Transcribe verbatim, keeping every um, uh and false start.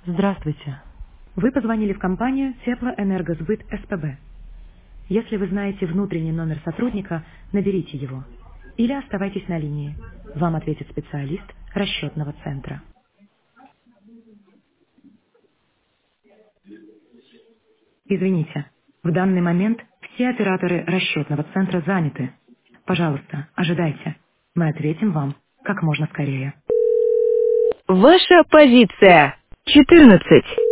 Здравствуйте. Вы позвонили в компанию Теплоэнергосбыт СПБ. Если вы знаете внутренний номер сотрудника, наберите его. Или оставайтесь на линии. Вам ответит специалист расчетного центра. Извините, в данный момент все операторы расчетного центра заняты. Пожалуйста, ожидайте. Мы ответим вам как можно скорее. Ваша позиция. четырнадцать.